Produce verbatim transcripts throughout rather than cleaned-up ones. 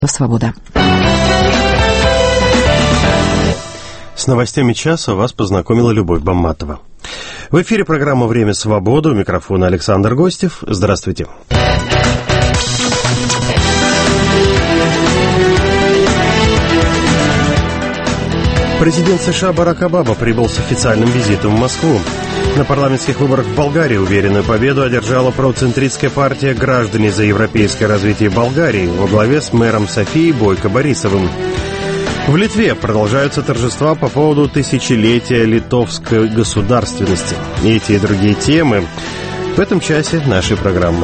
Свобода. С новостями часа вас познакомила Любовь Бамматова. В эфире программа «Время свободы». У микрофона Александр Гостев. Здравствуйте. Президент США Барак Обама прибыл с официальным визитом в Москву. На парламентских выборах в Болгарии уверенную победу одержала процентристская партия «Граждане за европейское развитие Болгарии» во главе с мэром Софией Бойко Борисовым. В Литве продолжаются торжества по поводу тысячелетия литовской государственности. Эти и другие темы в этом часе нашей программы.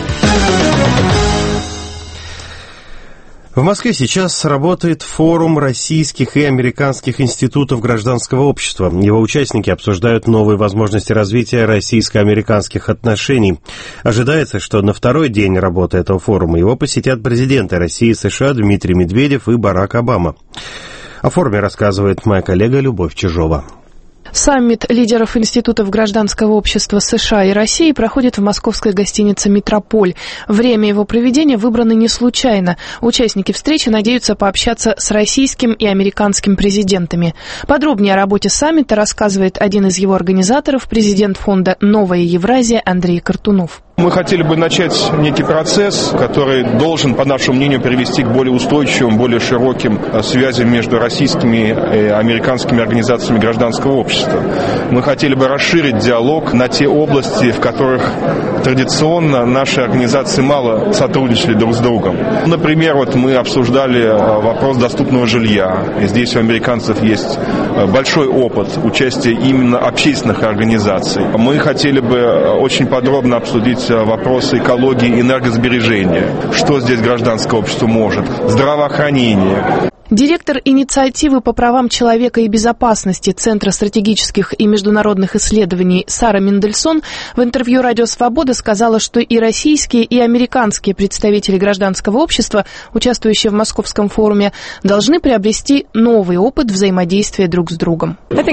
В Москве сейчас работает форум российских и американских институтов гражданского общества. Его участники обсуждают новые возможности развития российско-американских отношений. Ожидается, что на второй день работы этого форума его посетят президенты России и США Дмитрий Медведев и Барак Обама. О форуме рассказывает моя коллега Любовь Чижова. Саммит лидеров институтов гражданского общества США и России проходит в московской гостинице «Метрополь». Время его проведения выбрано не случайно. Участники встречи надеются пообщаться с российским и американским президентами. Подробнее о работе саммита рассказывает один из его организаторов, президент фонда «Новая Евразия» Андрей Картунов. Мы хотели бы начать некий процесс, который должен, по нашему мнению, привести к более устойчивым, более широким связям между российскими и американскими организациями гражданского общества. Мы хотели бы расширить диалог на те области, в которых традиционно наши организации мало сотрудничали друг с другом. Например, вот мы обсуждали вопрос доступного жилья. И здесь у американцев есть большой опыт участия именно общественных организаций. Мы хотели бы очень подробно обсудить вопросы экологии и энергосбережения. Что здесь гражданское общество может? Здравоохранение. Директор инициативы по правам человека и безопасности Центра стратегических и международных исследований Сара Мендельсон в интервью «Радио Свобода» сказала, что и российские, и американские представители гражданского общества, участвующие в Московском форуме, должны приобрести новый опыт взаимодействия друг с другом. Я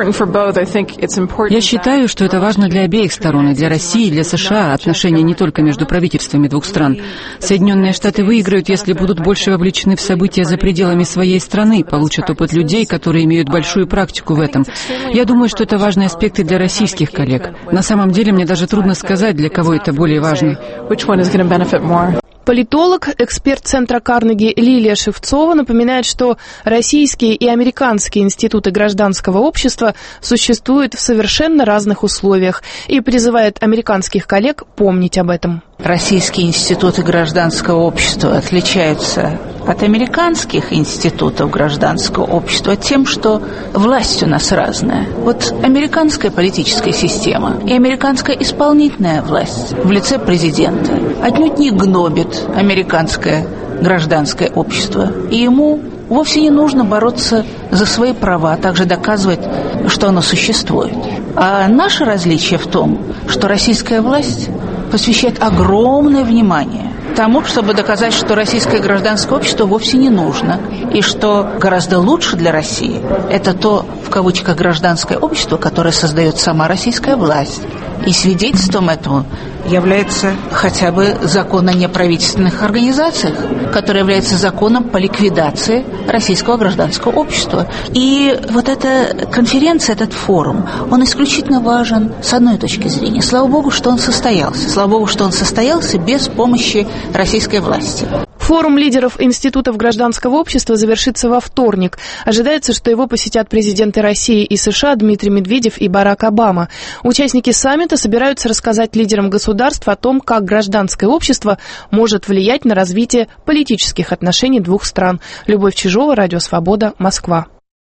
считаю, что это важно для обеих сторон, и для России, и для США, отношения не только между правительствами двух стран. Соединенные Штаты выиграют, если будут больше вовлечены в события за пределами своей страны, получат опыт людей, которые имеют большую практику в этом. Я думаю, что это важные аспекты для российских коллег. На самом деле, мне даже трудно сказать, для кого это более важно. Политолог, эксперт Центра Карнеги Лилия Шевцова напоминает, что российские и американские институты гражданского общества существуют в совершенно разных условиях и призывает американских коллег помнить об этом. Российские институты гражданского общества отличаются от американских институтов гражданского общества тем, что власть у нас разная. Вот американская политическая система и американская исполнительная власть в лице президента отнюдь не гнобит американское гражданское общество. И ему вовсе не нужно бороться за свои права, а также доказывать, что оно существует. А наше различие в том, что российская власть посвящает огромное внимание тому, чтобы доказать, что российское гражданское общество вовсе не нужно, и что гораздо лучше для России – это то, в кавычках, гражданское общество, которое создает сама российская власть. И свидетельством этого является хотя бы закон о неправительственных организациях, который является законом по ликвидации российского гражданского общества. И вот эта конференция, этот форум, он исключительно важен с одной точки зрения. Слава Богу, что он состоялся. Слава Богу, что он состоялся без помощи российской власти. Форум лидеров институтов гражданского общества завершится во вторник. Ожидается, что его посетят президенты России и США Дмитрий Медведев и Барак Обама. Участники саммита собираются рассказать лидерам государств о том, как гражданское общество может влиять на развитие политических отношений двух стран. Любовь Чижова, Радио Свобода, Москва.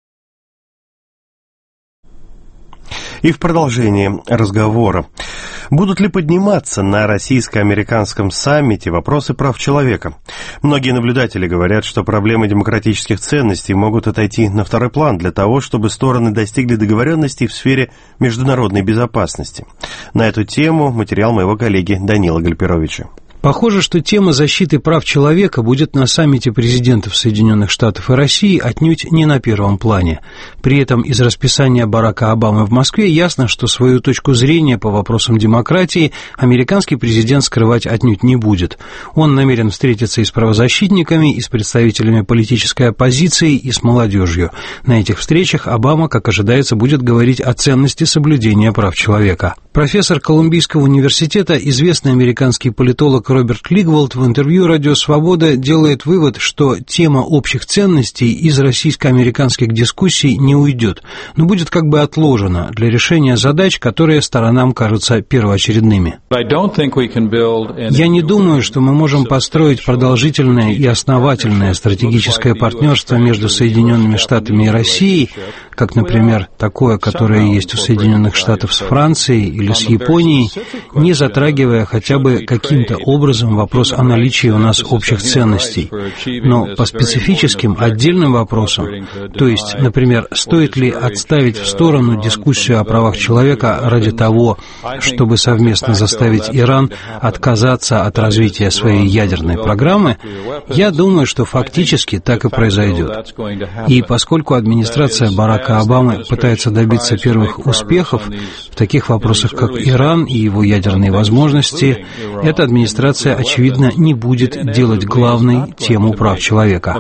И в продолжении разговора. Будут ли подниматься на российско-американском саммите вопросы прав человека? Многие наблюдатели говорят, что проблемы демократических ценностей могут отойти на второй план для того, чтобы стороны достигли договоренностей в сфере международной безопасности. На эту тему материал моего коллеги Данила Гальперовича. Похоже, что тема защиты прав человека будет на саммите президентов Соединенных Штатов и России отнюдь не на первом плане. При этом из расписания Барака Обамы в Москве ясно, что свою точку зрения по вопросам демократии американский президент скрывать отнюдь не будет. Он намерен встретиться и с правозащитниками, и с представителями политической оппозиции, и с молодежью. На этих встречах Обама, как ожидается, будет говорить о ценности соблюдения прав человека. Профессор Колумбийского университета, известный американский политолог Роберт Клигволд в интервью «Радио Свобода» делает вывод, что тема общих ценностей из российско-американских дискуссий не уйдет, но будет как бы отложена для решения задач, которые сторонам кажутся первоочередными. Я не думаю, что мы можем построить продолжительное и основательное стратегическое партнерство между Соединенными Штатами и Россией, как, например, такое, которое есть у Соединенных Штатов с Францией или с Японией, не затрагивая хотя бы каким-то образом вопрос о наличии у нас общих ценностей. Но по специфическим отдельным вопросам, то есть, например, стоит ли отставить в сторону дискуссию о правах человека ради того, чтобы совместно заставить Иран отказаться от развития своей ядерной программы, я думаю, что фактически так и произойдет. И поскольку администрация Барака Обамы пытается добиться первых успехов в таких вопросах, как Иран и его ядерные возможности, эта администрация, очевидно, не будет делать главной тему прав человека.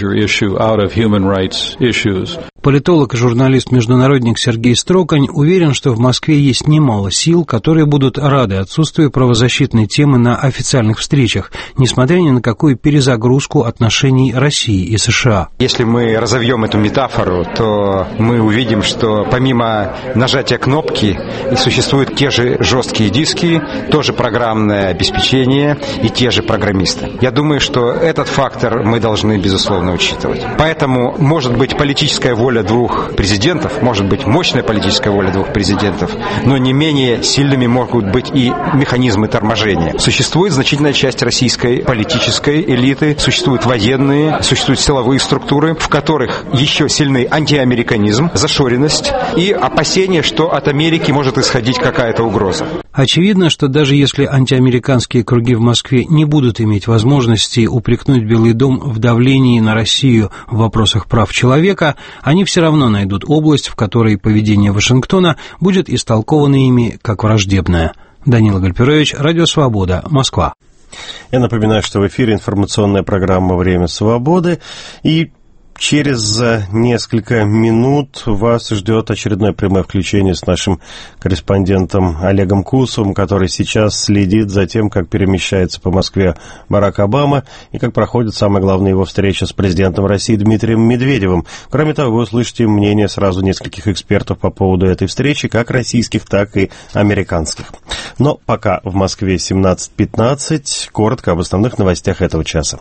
Политолог и журналист-международник Сергей Строкань уверен, что в Москве есть немало сил, которые будут рады отсутствию правозащитной темы на официальных встречах, несмотря ни на какую перезагрузку отношений России и США. Если мы разовьем эту метафору, то мы увидим, что помимо нажатия кнопки существуют те же жесткие диски, тоже программное обеспечение и те же программисты. Я думаю, что этот фактор мы должны, безусловно, учитывать. Поэтому, может быть, политическая воля двух президентов, может быть, мощная политическая воля двух президентов, но не менее сильными могут быть и механизмы торможения. Существует значительная часть российской политической элиты, существуют военные, существуют силовые структуры, в которых еще сильный антиамериканизм, зашоренность и опасение, что от Америки может исходить какая-то угроза. Очевидно, что даже если антиамериканские круги в Москве не будут иметь возможности упрекнуть Белый дом в давлении на Россию в вопросах прав человека, они все равно найдут область, в которой поведение Вашингтона будет истолковано ими как враждебное. Данила Гальперович, Радио Свобода, Москва. Я напоминаю, что в эфире информационная программа «Время свободы», и через несколько минут вас ждет очередное прямое включение с нашим корреспондентом Олегом Кусовым, который сейчас следит за тем, как перемещается по Москве Барак Обама и как проходит самая главная его встреча с президентом России Дмитрием Медведевым. Кроме того, вы услышите мнение сразу нескольких экспертов по поводу этой встречи, как российских, так и американских. Но пока в Москве семнадцать пятнадцать, коротко об основных новостях этого часа.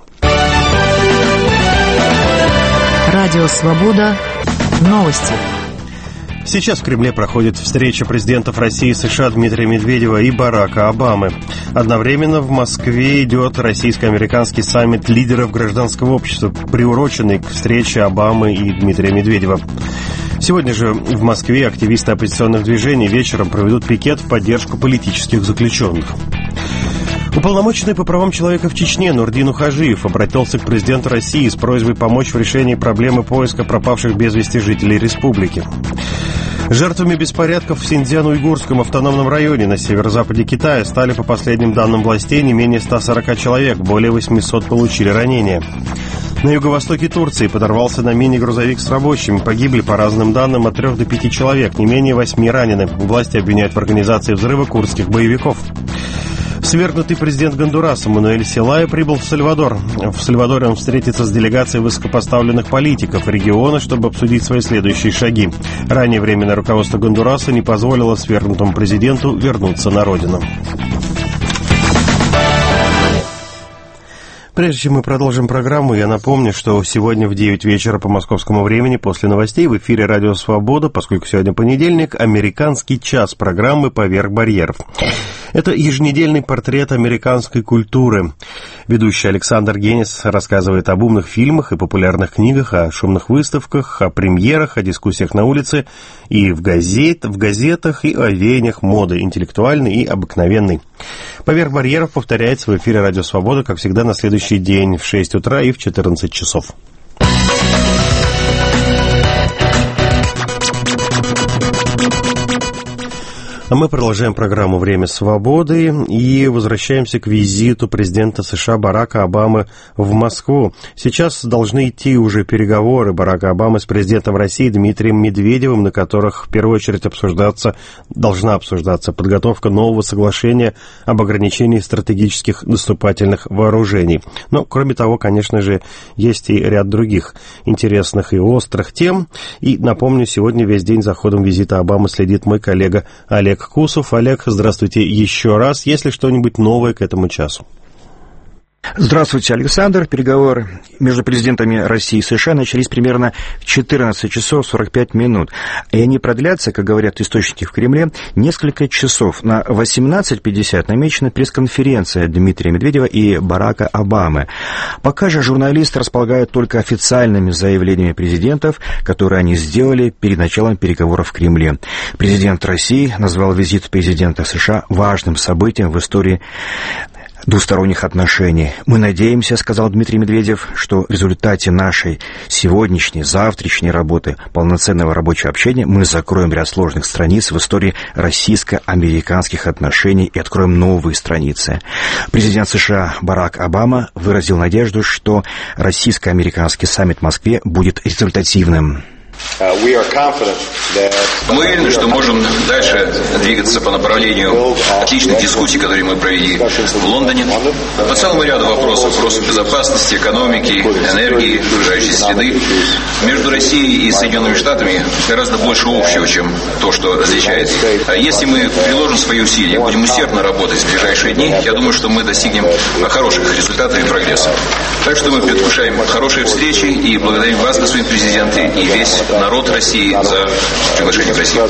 Радио «Свобода». Новости. Сейчас в Кремле проходит встреча президентов России и США Дмитрия Медведева и Барака Обамы. Одновременно в Москве идет российско-американский саммит лидеров гражданского общества, приуроченный к встрече Обамы и Дмитрия Медведева. Сегодня же в Москве активисты оппозиционных движений вечером проведут пикет в поддержку политических заключенных. Уполномоченный по правам человека в Чечне Нурдин Ухажиев обратился к президенту России с просьбой помочь в решении проблемы поиска пропавших без вести жителей республики. Жертвами беспорядков в Синьцзян-Уйгурском автономном районе на северо-западе Китая стали, по последним данным властей, не менее ста сорока человек, более восьмисот получили ранения. На юго-востоке Турции подорвался на мине грузовик с рабочими. Погибли, по разным данным, от трех до пяти человек, не менее восьми ранены. Власти обвиняют в организации взрыва курдских боевиков. Свергнутый президент Гондураса Мануэль Селая прибыл в Сальвадор. В Сальвадоре он встретится с делегацией высокопоставленных политиков региона, чтобы обсудить свои следующие шаги. Ранее временное руководство Гондураса не позволило свергнутому президенту вернуться на родину. Прежде чем мы продолжим программу, я напомню, что сегодня в девять вечера по московскому времени после новостей в эфире «Радио Свобода», поскольку сегодня понедельник, американский час программы «Поверх барьеров». Это еженедельный портрет американской культуры. Ведущий Александр Генис рассказывает об умных фильмах и популярных книгах, о шумных выставках, о премьерах, о дискуссиях на улице и в, газет, в газетах, и о веяниях моды, интеллектуальной и обыкновенной. «Поверх барьеров» повторяется в эфире «Радио Свобода», как всегда, на следующий день в шесть утра и в четырнадцать часов. А мы продолжаем программу «Время свободы» и возвращаемся к визиту президента США Барака Обамы в Москву. Сейчас должны идти уже переговоры Барака Обамы с президентом России Дмитрием Медведевым, на которых в первую очередь обсуждаться, должна обсуждаться подготовка нового соглашения об ограничении стратегических наступательных вооружений. Но, кроме того, конечно же, есть и ряд других интересных и острых тем. И, напомню, сегодня весь день за ходом визита Обамы следит мой коллега Олег Кусов. Олег, здравствуйте еще раз. Есть ли что-нибудь новое к этому часу? Здравствуйте, Александр. Переговоры между президентами России и США начались примерно в четырнадцать часов сорок пять минут. И они продлятся, как говорят источники в Кремле, несколько часов. На восемнадцать пятьдесят намечена пресс-конференция Дмитрия Медведева и Барака Обамы. Пока же журналисты располагают только официальными заявлениями президентов, которые они сделали перед началом переговоров в Кремле. Президент России назвал визит президента США важным событием в истории двусторонних отношений. Мы надеемся, сказал Дмитрий Медведев, что в результате нашей сегодняшней, завтрашней работы, полноценного рабочего общения, мы закроем ряд сложных страниц в истории российско-американских отношений и откроем новые страницы. Президент США Барак Обама выразил надежду, что российско-американский саммит в Москве будет результативным. Мы уверены, что можем дальше двигаться по направлению отличных дискуссий, которые мы провели в Лондоне, по целому ряду вопросов, вопросов безопасности, экономики, энергии, окружающей среды. Между Россией и Соединенными Штатами гораздо больше общего, чем то, что различает. Если мы приложим свои усилия, будем усердно работать в ближайшие дни, я думаю, что мы достигнем хороших результатов и прогресса. Так что мы предвкушаем хорошие встречи и благодарим вас, господин президент, и весь народ России за приглашение в Россию.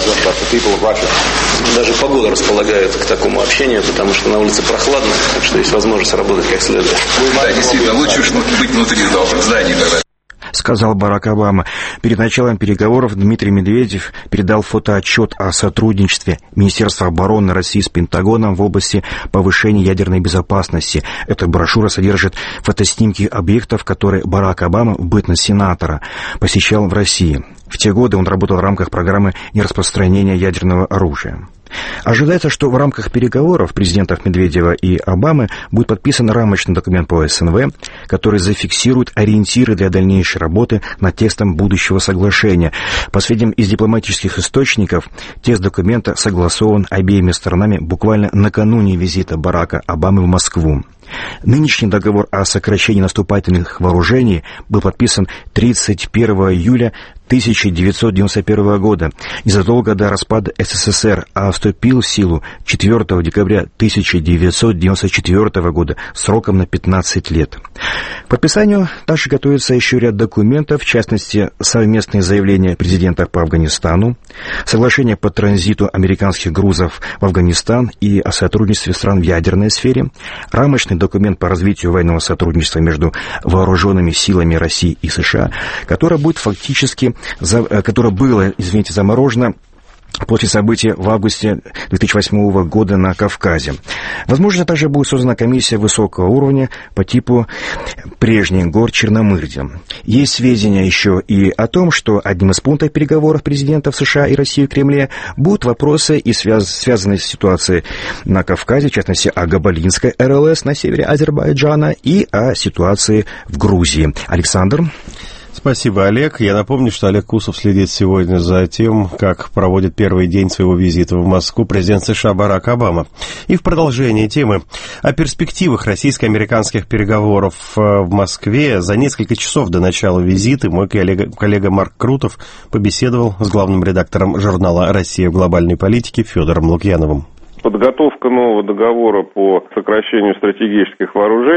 Даже погода располагает к такому общению, потому что на улице прохладно, так что есть возможность работать как следует. Да, действительно, лучше быть внутри здания тогда. Сказал Барак Обама. Перед началом переговоров Дмитрий Медведев передал фотоотчет о сотрудничестве Министерства обороны России с Пентагоном в области повышения ядерной безопасности. Эта брошюра содержит фотоснимки объектов, которые Барак Обама в бытность сенатора посещал в России. В те годы он работал в рамках программы нераспространения ядерного оружия. Ожидается, что в рамках переговоров президентов Медведева и Обамы будет подписан рамочный документ по СНВ, который зафиксирует ориентиры для дальнейшей работы над текстом будущего соглашения. По сведениям из дипломатических источников, текст документа согласован обеими сторонами буквально накануне визита Барака Обамы в Москву. Нынешний договор о сокращении наступательных вооружений был подписан тридцать первого июля тысяча девятьсот девяносто первого года, незадолго до распада СССР, а вступил в силу четвёртого декабря тысяча девятьсот девяносто четвёртого года сроком на пятнадцать лет. К подписанию также готовится еще ряд документов, в частности, совместные заявления президента по Афганистану, соглашение по транзиту американских грузов в Афганистан и о сотрудничестве стран в ядерной сфере, рамочный документ по развитию военного сотрудничества между вооруженными силами России и США, которое будет фактически которое было, извините, заморожено после событий в августе две тысячи восьмого года на Кавказе. Возможно, также будет создана комиссия высокого уровня по типу прежних гор Черномырди. Есть сведения еще и о том, что одним из пунктов переговоров президентов США и России в Кремле будут вопросы, и связ... связанные с ситуацией на Кавказе, в частности, о Габалинской РЛС на севере Азербайджана и о ситуации в Грузии. Александр? Спасибо, Олег. Я напомню, что Олег Кусов следит сегодня за тем, как проводит первый день своего визита в Москву президент США Барак Обама. И в продолжение темы о перспективах российско-американских переговоров в Москве за несколько часов до начала визита мой коллега, коллега Марк Крутов побеседовал с главным редактором журнала «Россия в глобальной политике» Федором Лукьяновым. Подготовка нового договора по сокращению стратегических вооружений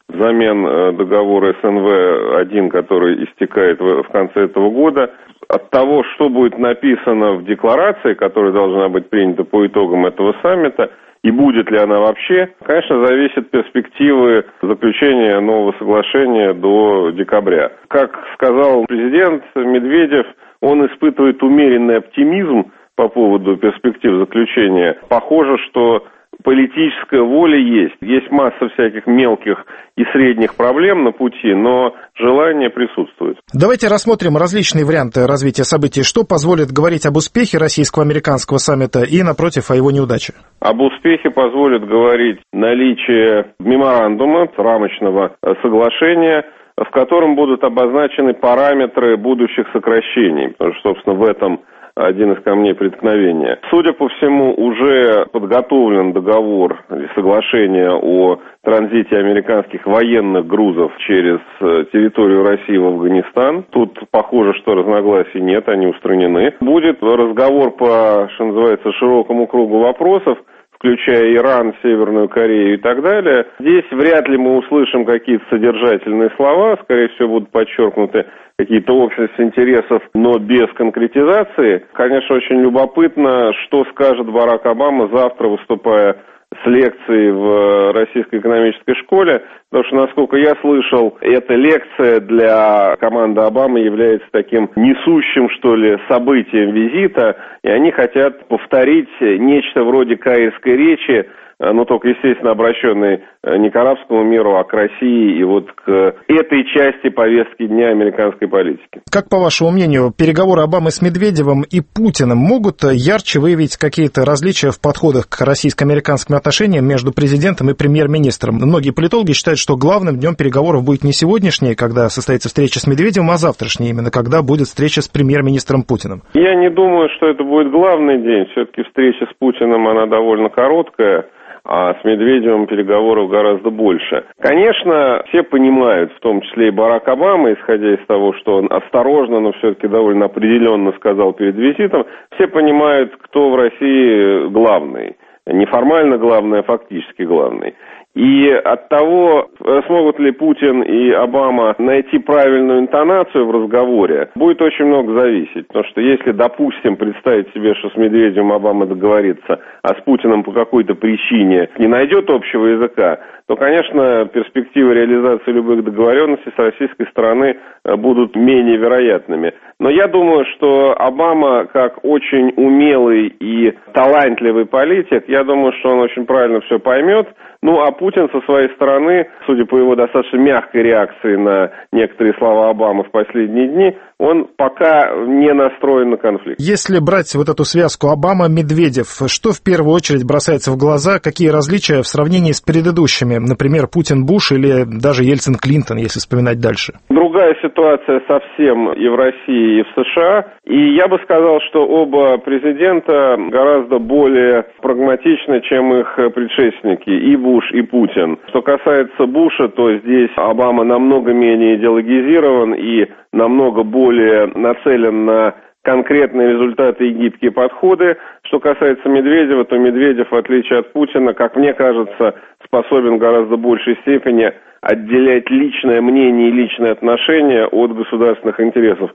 взамен договора эс эн вэ один, который истекает в конце этого года. От того, что будет написано в декларации, которая должна быть принята по итогам этого саммита, и будет ли она вообще, конечно, зависит перспективы заключения нового соглашения до декабря. Как сказал президент Медведев, он испытывает умеренный оптимизм по поводу перспектив заключения. Похоже, что политическая воля есть. Есть масса всяких мелких и средних проблем на пути, но желание присутствует. Давайте рассмотрим различные варианты развития событий. Что позволит говорить об успехе российско-американского саммита и, напротив, о его неудаче? Об успехе позволит говорить наличие меморандума, рамочного соглашения, в котором будут обозначены параметры будущих сокращений, потому что, собственно, в этом один из камней преткновения. Судя по всему, уже подготовлен договор или соглашение о транзите американских военных грузов через территорию России в Афганистан. Тут похоже, что разногласий нет, они устранены. Будет разговор по, что называется, широкому кругу вопросов, включая Иран, Северную Корею и так далее. Здесь вряд ли мы услышим какие-то содержательные слова, скорее всего, будут подчеркнуты какие-то общности интересов, но без конкретизации. Конечно, очень любопытно, что скажет Барак Обама завтра, выступая с лекцией в Российской экономической школе, потому что, насколько я слышал, эта лекция для команды Обамы является таким несущим, что ли, событием визита, и они хотят повторить нечто вроде каирской речи, но только, естественно, обращенный не к арабскому миру, а к России и вот к этой части повестки дня американской политики. Как, по вашему мнению, переговоры Обамы с Медведевым и Путиным могут ярче выявить какие-то различия в подходах к российско-американским отношениям между президентом и премьер-министром? Многие политологи считают, что главным днем переговоров будет не сегодняшний, когда состоится встреча с Медведевым, а завтрашний, именно когда будет встреча с премьер-министром Путиным. Я не думаю, что это будет главный день. Все-таки встреча с Путиным, она довольно короткая, а с Медведевым переговоров гораздо больше. Конечно, все понимают, в том числе и Барак Обама, исходя из того, что он осторожно, но все-таки довольно определенно сказал перед визитом, все понимают, кто в России главный. Не формально главный, а фактически главный. И от того, смогут ли Путин и Обама найти правильную интонацию в разговоре, будет очень много зависеть. Потому что если, допустим, представить себе, что с Медведевым Обама договорится, а с Путиным по какой-то причине не найдет общего языка, то, конечно, перспективы реализации любых договоренностей с российской стороны будут менее вероятными. Но я думаю, что Обама, как очень умелый и талантливый политик, я думаю, что он очень правильно все поймет. Ну, а Путин со своей стороны, судя по его достаточно мягкой реакции на некоторые слова Обамы в последние дни, он пока не настроен на конфликт. Если брать вот эту связку Обама-Медведев, что в первую очередь бросается в глаза, какие различия в сравнении с предыдущими, например, Путин-Буш или даже Ельцин-Клинтон, если вспоминать дальше? Другая ситуация совсем и в России, и в США. И я бы сказал, что оба президента гораздо более прагматичны, чем их предшественники, и Буш, и Путин. Что касается Буша, то здесь Обама намного менее идеологизирован и намного более нацелен на конкретные результаты и гибкие подходы. Что касается Медведева, то Медведев, в отличие от Путина, как мне кажется, способен в гораздо большей степени отделять личное мнение и личные отношения от государственных интересов.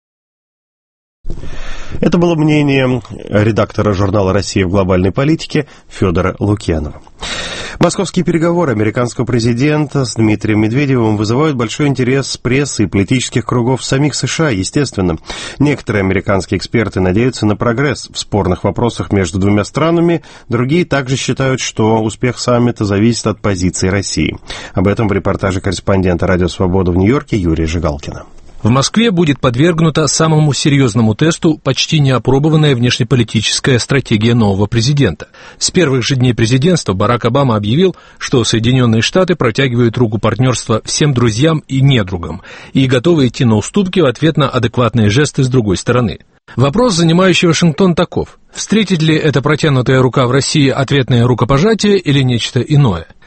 Это было мнение редактора журнала «Россия в глобальной политике» Федора Лукьянова. Московские переговоры американского президента с Дмитрием Медведевым вызывают большой интерес прессы и политических кругов самих США, естественно. Некоторые американские эксперты надеются на прогресс в спорных вопросах между двумя странами, другие также считают, что успех саммита зависит от позиции России. Об этом в репортаже корреспондента «Радио Свобода» в Нью-Йорке Юрия Жигалкина. В Москве будет подвергнута самому серьезному тесту почти неопробованная внешнеполитическая стратегия нового президента. С первых же дней президентства Барак Обама объявил, что Соединенные Штаты протягивают руку партнерства всем друзьям и недругам и готовы идти на уступки в ответ на адекватные жесты с другой стороны. Вопрос, занимающий Вашингтон, таков: встретит ли эта протянутая рука в России ответное рукопожатие или нечто иное?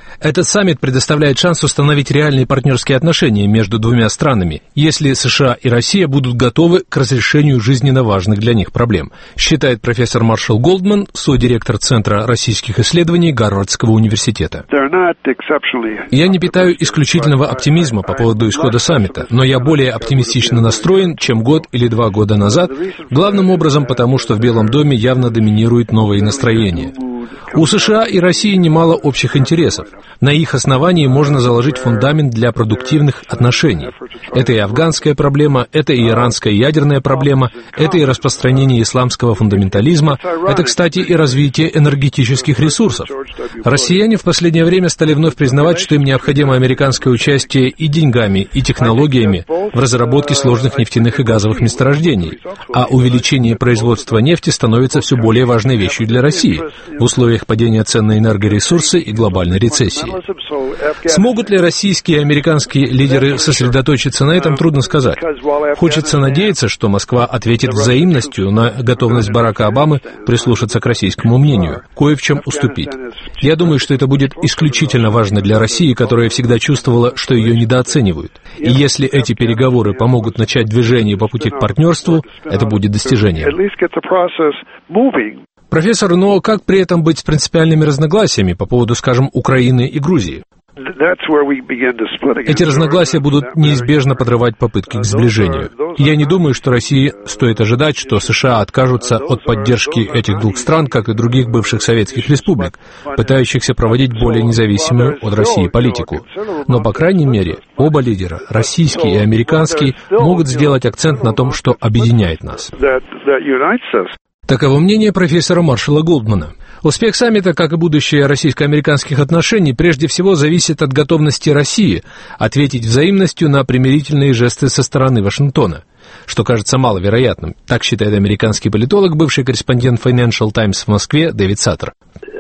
Этот саммит предоставляет шанс установить реальные партнерские отношения между двумя странами, если США и Россия будут готовы к разрешению жизненно важных для них проблем, считает профессор Маршал Голдман, содиректор Центра российских исследований Гарвардского университета. Я не питаю исключительного оптимизма по поводу исхода саммита, но я более оптимистично настроен, чем год или два года назад, главным образом потому, что в Белом доме явно доминируют новые настроения. У США и России немало общих интересов. На их основании можно заложить фундамент для продуктивных отношений. Это и афганская проблема, это и иранская ядерная проблема, это и распространение исламского фундаментализма, это, кстати, и развитие энергетических ресурсов. Россияне в последнее время стали вновь признавать, что им необходимо американское участие и деньгами, и технологиями в разработке сложных нефтяных и газовых месторождений, а увеличение производства нефти становится все более важной вещью для России в условиях падения цен на энергоресурсы и глобальной рецессии. Смогут ли российские и американские лидеры сосредоточиться на этом, трудно сказать. Хочется надеяться, что Москва ответит взаимностью на готовность Барака Обамы прислушаться к российскому мнению, кое в чем уступить. Я думаю, что это будет исключительно важно для России, которая всегда чувствовала, что ее недооценивают. И если эти переговоры помогут начать движение по пути к партнерству, это будет достижением. Профессор, но как при этом быть с принципиальными разногласиями по поводу, скажем, Украины и Грузии? Эти разногласия будут неизбежно подрывать попытки к сближению. Я не думаю, что России стоит ожидать, что США откажутся от поддержки этих двух стран, как и других бывших советских республик, пытающихся проводить более независимую от России политику. Но, по крайней мере, оба лидера, российский и американский, могут сделать акцент на том, что объединяет нас. Таково мнение профессора Маршала Голдмана. Успех саммита, как и будущее российско-американских отношений, прежде всего зависит от готовности России ответить взаимностью на примирительные жесты со стороны Вашингтона, что кажется маловероятным. Так считает американский политолог, бывший корреспондент Financial Times в Москве Дэвид Саттер.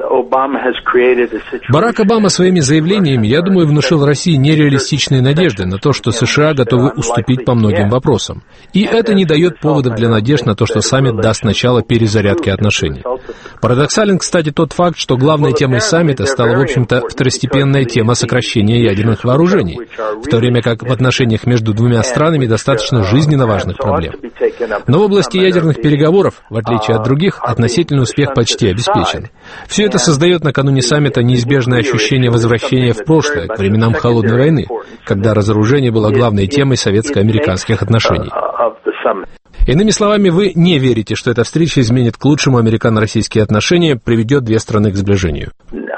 Барак Обама своими заявлениями, я думаю, внушил России нереалистичные надежды на то, что США готовы уступить по многим вопросам. И это не дает поводов для надежд на то, что саммит даст начало перезарядке отношений. Парадоксален, кстати, тот факт, что главной темой саммита стала, в общем-то, второстепенная тема сокращения ядерных вооружений, в то время как в отношениях между двумя странами достаточно жизненно важных проблем. Но в области ядерных переговоров, в отличие от других, относительный успех почти обеспечен. Все это создает накануне саммита неизбежное ощущение возвращения в прошлое, к временам Холодной войны, когда разоружение было главной темой советско-американских отношений. Иными словами, вы не верите, что эта встреча изменит к лучшему американо-российские отношения, приведет две страны к сближению?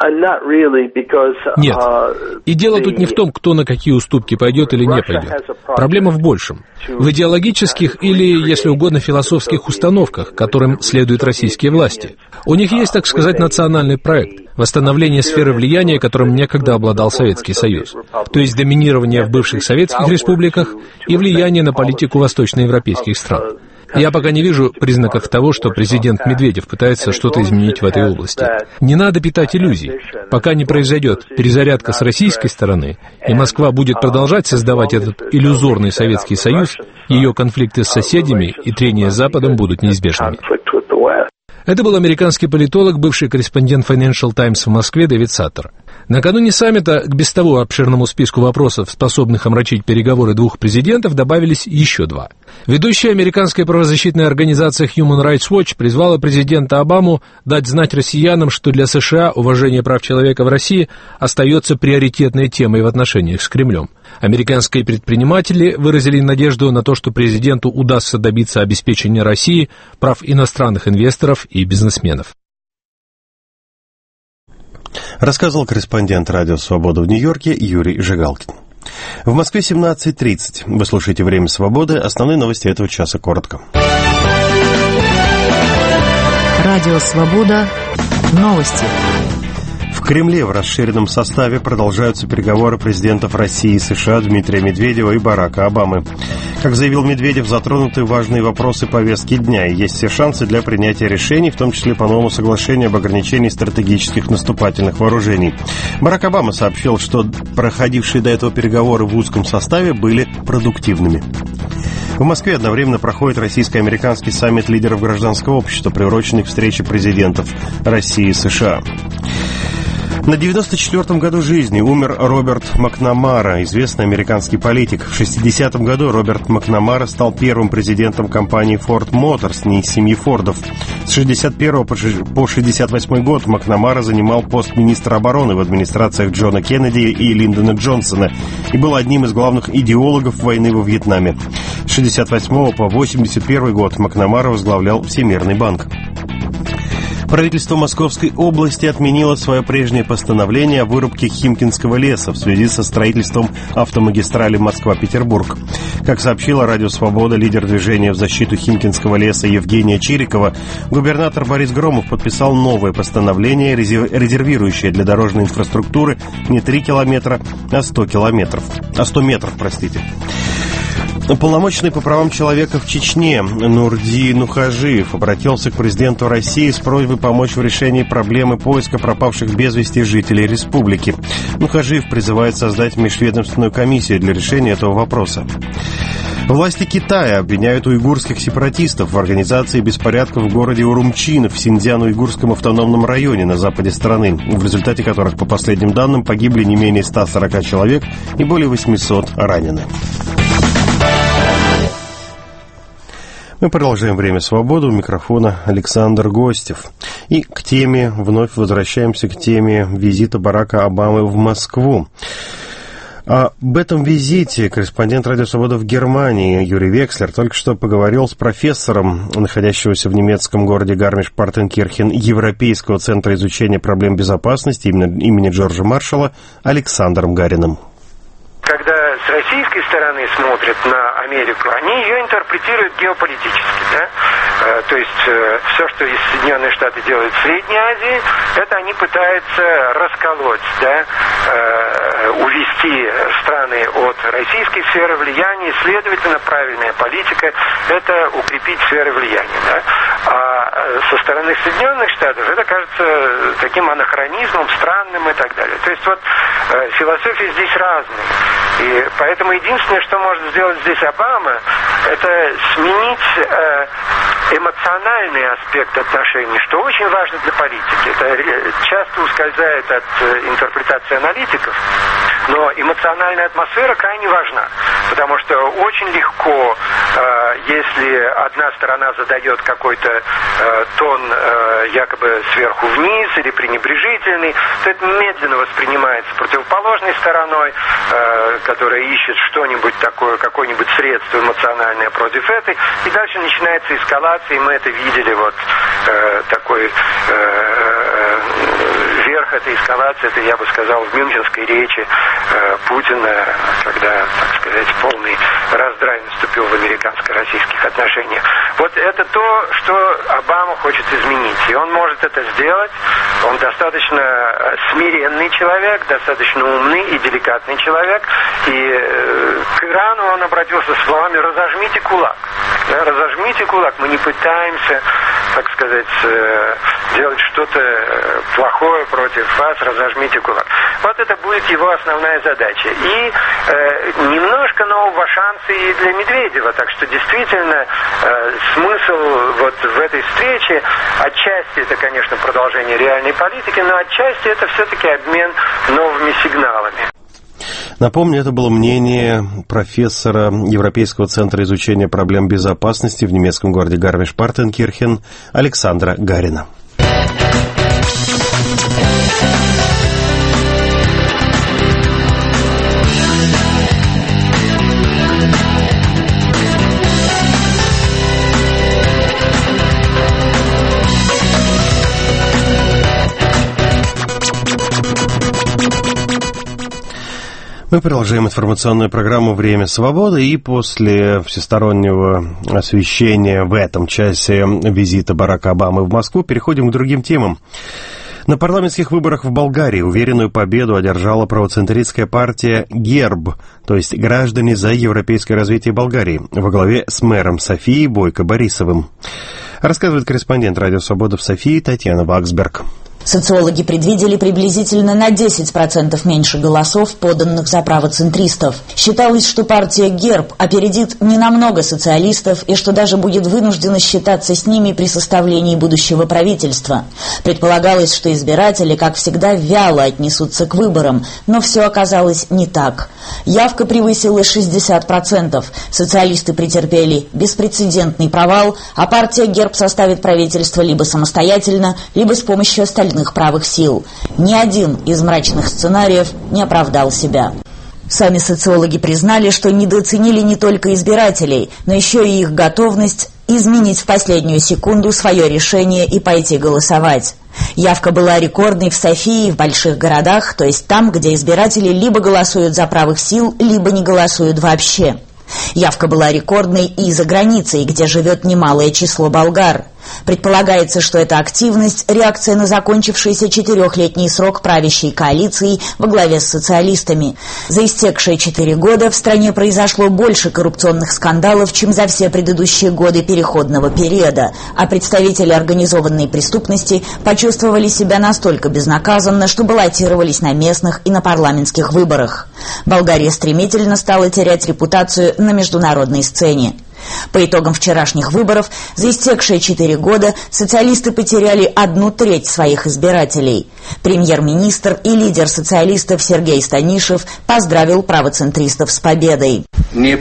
Нет. И дело тут не в том, кто на какие уступки пойдет или не пойдет. Проблема в большем. В идеологических или, если угодно, философских установках, которым следуют российские власти. У них есть, так сказать, национальный проект – восстановление сферы влияния, которым некогда обладал Советский Союз. То есть доминирование в бывших советских республиках и влияние на политику восточноевропейских стран. Я пока не вижу признаков того, что президент Медведев пытается что-то изменить в этой области. Не надо питать иллюзий. Пока не произойдет перезарядка с российской стороны, и Москва будет продолжать создавать этот иллюзорный Советский Союз, ее конфликты с соседями и трения с Западом будут неизбежными. Это был американский политолог, бывший корреспондент Financial Times в Москве Дэвид Саттер. Накануне саммита к без того обширному списку вопросов, способных омрачить переговоры двух президентов, добавились еще два. Ведущая американская правозащитная организация Human Rights Watch призвала президента Обаму дать знать россиянам, что для США уважение прав человека в России остается приоритетной темой в отношениях с Кремлем. Американские предприниматели выразили надежду на то, что президенту удастся добиться обеспечения России прав иностранных инвесторов и бизнесменов. Рассказывал корреспондент Радио Свобода в Нью-Йорке Юрий Жигалкин. В Москве семнадцать тридцать. Вы слушаете «Время свободы». Основные новости этого часа коротко. Радио Свобода. Новости. В Кремле в расширенном составе продолжаются переговоры президентов России и США Дмитрия Медведева и Барака Обамы. Как заявил Медведев, затронуты важные вопросы повестки дня, и есть все шансы для принятия решений, в том числе по новому соглашению об ограничении стратегических наступательных вооружений. Барак Обама сообщил, что проходившие до этого переговоры в узком составе были продуктивными. В Москве одновременно проходит российско-американский саммит лидеров гражданского общества, приуроченный к встрече президентов России и США. На девяносто четвёртом году жизни умер Роберт Макнамара, известный американский политик. В шестидесятом году Роберт Макнамара стал первым президентом компании Ford Motors, не из семьи Фордов. С шестьдесят первого по шестьдесят восьмой год Макнамара занимал пост министра обороны в администрациях Джона Кеннеди и Линдона Джонсона и был одним из главных идеологов войны во Вьетнаме. С шестьдесят восьмого по восемьдесят первый год Макнамара возглавлял Всемирный банк. Правительство Московской области отменило свое прежнее постановление о вырубке Химкинского леса в связи со строительством автомагистрали Москва-Петербург. Как сообщила Радио Свобода, лидер движения в защиту Химкинского леса Евгения Чирикова, губернатор Борис Громов подписал новое постановление, резервирующее для дорожной инфраструктуры не три километра, а сто километров. А сто метров, простите. Уполномоченный по правам человека в Чечне Нурди Нухажиев обратился к президенту России с просьбой помочь в решении проблемы поиска пропавших без вести жителей республики. Нухажиев призывает создать межведомственную комиссию для решения этого вопроса. Власти Китая обвиняют уйгурских сепаратистов в организации беспорядков в городе Урумчин в Синьцзян-Уйгурском автономном районе на западе страны, в результате которых, по последним данным, погибли не менее ста сорока человек и более восьмисот ранены. Мы продолжаем «Время свободы». У микрофона Александр Гостев. И к теме, вновь возвращаемся к теме визита Барака Обамы в Москву. Об этом визите корреспондент «Радио Свобода» в Германии Юрий Векслер только что поговорил с профессором, находящегося в немецком городе Гармиш-Партенкирхен, Европейского центра изучения проблем безопасности имени, имени Джорджа Маршалла Александром Гариным. Когда с российской стороны смотрят на Америку, они ее интерпретируют геополитически, да? Э, то есть э, все, что Соединенные Штаты делают в Средней Азии, это они пытаются расколоть, да? э, увести страны от российской сферы влияния, следовательно, правильная политика – это укрепить сферы влияния, да? А со стороны Соединенных Штатов это кажется таким анахронизмом, странным и так далее. То есть вот э, философии здесь разные. И поэтому единственное, что может сделать здесь Обама, это сменить э, эмоциональный аспект отношений, что очень важно для политики. Это часто ускользает от э, интерпретации аналитиков, но эмоциональная атмосфера крайне важна, потому что очень легко, э, если одна сторона задает какой-то э, тон э, якобы сверху вниз или пренебрежительный, то это немедленно воспринимается противоположной стороной, э, которая ищет что-нибудь такое, какое-нибудь средство эмоциональное против этой, и дальше начинается эскалация, и мы это видели, вот э, такой э, верх этой эскалации, это, я бы сказал, в мюнхенской речи э, Путина, когда, так сказать, полный раздрай наступил в американско-российских отношениях. Вот это то, что Обама хочет изменить, и он может это сделать. Он достаточно смиренный человек, достаточно умный и деликатный человек, и э, к Ирану он обратился с словами «разожмите кулак». Да, разожмите кулак, мы не пытаемся, так сказать, э, делать что-то плохое против вас, разожмите кулак. Вот это будет его основная задача. И э, немножко нового шанса и для Медведева, так что действительно э, смысл вот в этой встрече, отчасти это, конечно, продолжение реальной политики, но отчасти это все-таки обмен новыми сигналами. Напомню, это было мнение профессора Европейского центра изучения проблем безопасности в немецком городе Гармиш-Партенкирхен Александра Гарина. Мы продолжаем информационную программу «Время свободы», и после всестороннего освещения в этом часе визита Барака Обамы в Москву переходим к другим темам. На парламентских выборах в Болгарии уверенную победу одержала правоцентристская партия ГЕРБ, то есть «Граждане за европейское развитие Болгарии», во главе с мэром Софии Бойко Борисовым. Рассказывает корреспондент «Радио Свобода» в Софии Татьяна Ваксберг. Социологи предвидели приблизительно на десять процентов меньше голосов, поданных за правоцентристов. Считалось, что партия ГЕРБ опередит ненамного социалистов и что даже будет вынуждена считаться с ними при составлении будущего правительства. Предполагалось, что избиратели, как всегда, вяло отнесутся к выборам, но все оказалось не так. Явка превысила шестьдесят процентов. Социалисты претерпели беспрецедентный провал, а партия ГЕРБ составит правительство либо самостоятельно, либо с помощью остальных правых сил. Ни один из мрачных сценариев не оправдал себя. Сами социологи признали, что недооценили не только избирателей, но еще и их готовность изменить в последнюю секунду свое решение и пойти голосовать. Явка была рекордной в Софии и в больших городах, то есть там, где избиратели либо голосуют за правых сил, либо не голосуют вообще. Явка была рекордной и за границей, где живет немалое число болгар. Предполагается, что эта активность – реакция на закончившийся четырехлетний срок правящей коалиции во главе с социалистами. За истекшие четыре года в стране произошло больше коррупционных скандалов, чем за все предыдущие годы переходного периода, а представители организованной преступности почувствовали себя настолько безнаказанно, что баллотировались на местных и на парламентских выборах. Болгария стремительно стала терять репутацию на международной сцене. По итогам вчерашних выборов за истекшие четыре года социалисты потеряли одну треть своих избирателей. Премьер-министр и лидер социалистов Сергей Станишев поздравил правоцентристов с победой. Мы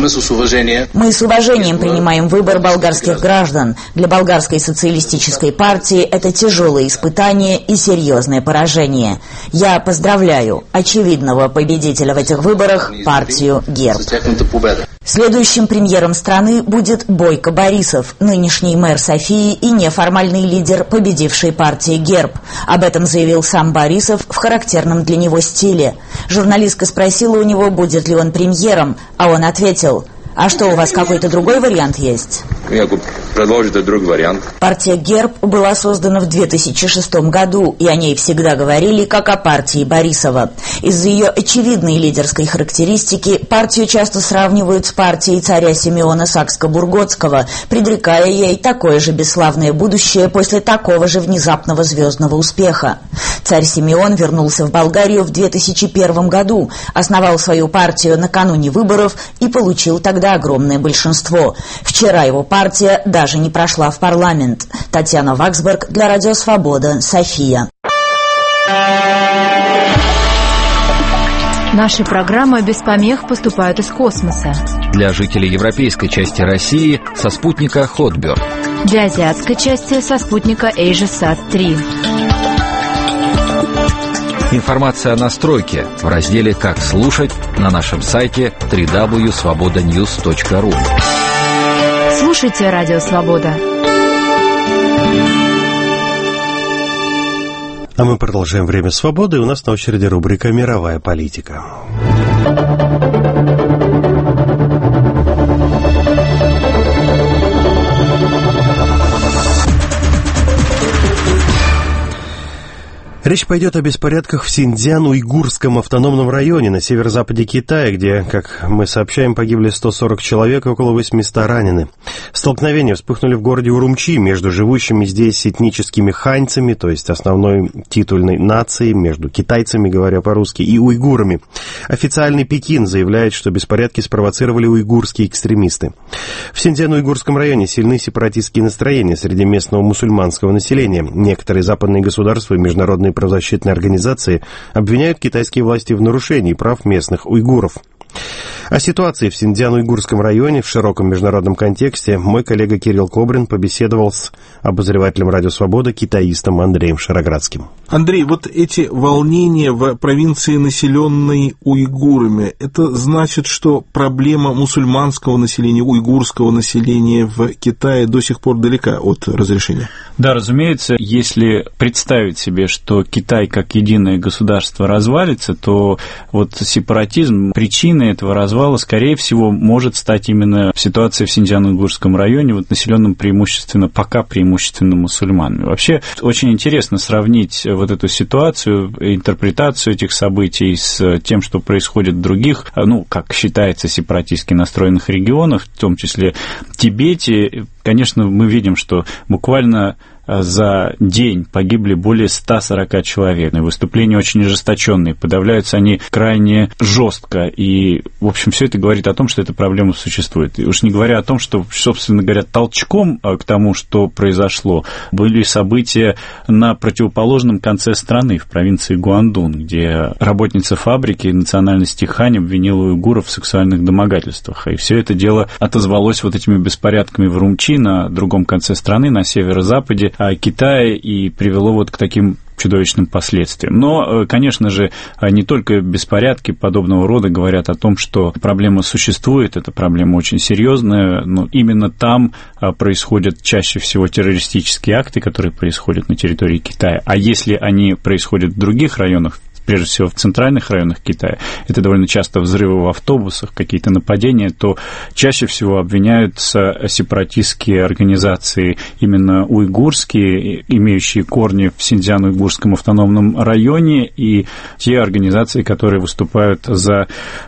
с уважением принимаем выбор болгарских граждан. Для болгарской социалистической партии это тяжелое испытание и серьезное поражение. Я поздравляю очевидного победителя в этих выборах, партию ГЕРБ. Следующим премьером страны будет Бойко Борисов, нынешний мэр Софии и неформальный лидер победившей партии ГЕРБ. Об этом заявил сам Борисов в характерном для него стиле. Журналистка спросила у него, будет ли он премьером, а он ответил: «А что, у вас какой-то другой вариант есть?» Я предложить другой вариант. Партия ГЕРБ была создана в две тысячи шестом году, и о ней всегда говорили как о партии Борисова. Из-за ее очевидной лидерской характеристики партию часто сравнивают с партией царя Симеона Сакско-Бурготского, предрекая ей такое же бесславное будущее после такого же внезапного звездного успеха. Царь Симеон вернулся в Болгарию в две тысячи первом году, основал свою партию накануне выборов и получил тогда огромное большинство. Вчера его партия даже не прошла в парламент. Татьяна Ваксберг для Радио Свобода, София. Наши программы без помех поступают из космоса. Для жителей европейской части России со спутника Хотберд. Для азиатской части со спутника AsiaSat три. Информация о настройке в разделе «Как слушать» на нашем сайте дабл ю дабл ю дабл ю точка свобода ньюс точка ру. Слушайте Радио Свобода. А мы продолжаем «Время свободы». У нас на очереди рубрика «Мировая политика». Речь пойдет о беспорядках в Синьцзян-Уйгурском автономном районе на северо-западе Китая, где, как мы сообщаем, погибли сто сорок человек и около восемьсот ранены. Столкновения вспыхнули в городе Урумчи между живущими здесь этническими ханьцами, то есть основной титульной нацией, между китайцами, говоря по-русски, и уйгурами. Официальный Пекин заявляет, что беспорядки спровоцировали уйгурские экстремисты. В Синьцзян-Уйгурском районе сильны сепаратистские настроения среди местного мусульманского населения. Некоторые западные государства и международные правозащитные организации обвиняют китайские власти в нарушении прав местных уйгуров. О ситуации в Синьцзян-Уйгурском районе в широком международном контексте мой коллега Кирилл Кобрин побеседовал с обозревателем Радио Свобода, китаистом Андреем Шароградским. Андрей, вот эти волнения в провинции, населенной уйгурами, это значит, что проблема мусульманского населения, уйгурского населения в Китае до сих пор далека от разрешения? Да, разумеется, если представить себе, что Китай как единое государство развалится, то вот сепаратизм, причиной этого развала, скорее всего, может стать именно ситуация в Синьцзян-Уйгурском районе, вот населенном преимущественно, пока преимущественно мусульманами. Вообще, очень интересно сравнить вот эту ситуацию, интерпретацию этих событий с тем, что происходит в других, ну, как считается, сепаратистски настроенных регионах, в том числе Тибете. Конечно, мы видим, что буквально за день погибли более ста сорока человек. Выступления очень ожесточенные, подавляются они крайне жестко. И, в общем, все это говорит о том, что эта проблема существует. И уж не говоря о том, что, собственно говоря, толчком к тому, что произошло, были события на противоположном конце страны, в провинции Гуандун, где работница фабрики национальности хань обвинила уйгуров в сексуальных домогательствах. И все это дело отозвалось вот этими беспорядками в Урумчи, на другом конце страны, на северо-западе Китая, и привело вот к таким чудовищным последствиям. Но, конечно же, не только беспорядки подобного рода говорят о том, что проблема существует, эта проблема очень серьезная, но именно там происходят чаще всего террористические акты, которые происходят на территории Китая. А если они происходят в других районах, прежде всего в центральных районах Китая, это довольно часто взрывы в автобусах, какие-то нападения, то чаще всего обвиняются сепаратистские организации, именно уйгурские, имеющие корни в Синьцзян-Уйгурском автономном районе, и те организации, которые выступают за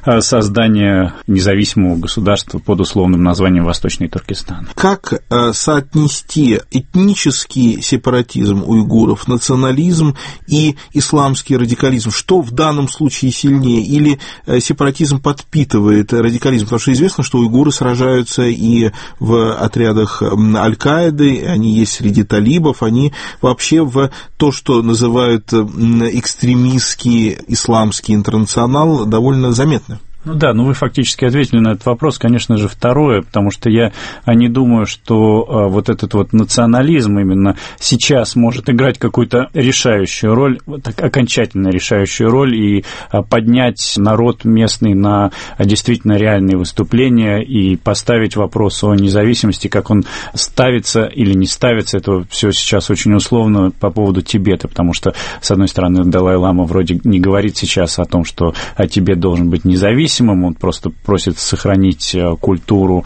создание независимого государства под условным названием Восточный Туркестан. Как соотнести этнический сепаратизм уйгуров, национализм и исламский радикализм? Что в данном случае сильнее? Или сепаратизм подпитывает радикализм? Потому что известно, что уйгуры сражаются и в отрядах Аль-Каиды, они есть среди талибов, они вообще в то, что называют экстремистский исламский интернационал, довольно заметны. Ну да, ну вы фактически ответили на этот вопрос, конечно же, второе, потому что я не думаю, что вот этот вот национализм именно сейчас может играть какую-то решающую роль, окончательно решающую роль, и поднять народ местный на действительно реальные выступления и поставить вопрос о независимости, как он ставится или не ставится, это все сейчас очень условно по поводу Тибета, потому что, с одной стороны, Далай-лама вроде не говорит сейчас о том, что Тибет должен быть независимым, он просто просит сохранить культуру,